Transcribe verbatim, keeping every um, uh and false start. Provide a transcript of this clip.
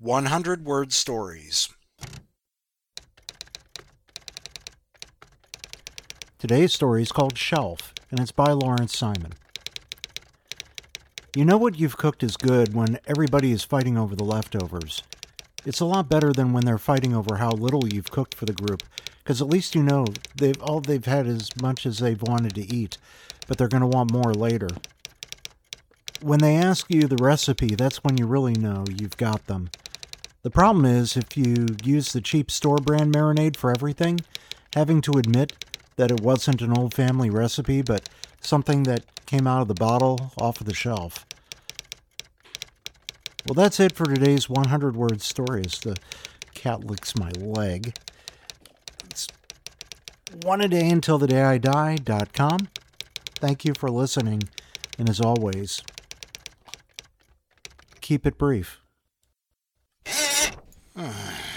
one hundred word stories. Today's story is called Shelf, and it's by Lawrence Simon. You know what you've cooked is good when everybody is fighting over the leftovers. It's a lot better than when they're fighting over how little you've cooked for the group, because at least you know they've all they've had as much as they've wanted to eat, but they're going to want more later. When they ask you the recipe, that's when you really know you've got them. The problem is, if you use the cheap store brand marinade for everything, having to admit that it wasn't an old family recipe, but something that came out of the bottle off of the shelf. Well, that's it for today's one hundred word stories. The cat licks my leg. It's one a day until the day I die dot com. Thank you for listening, and as always, keep it brief.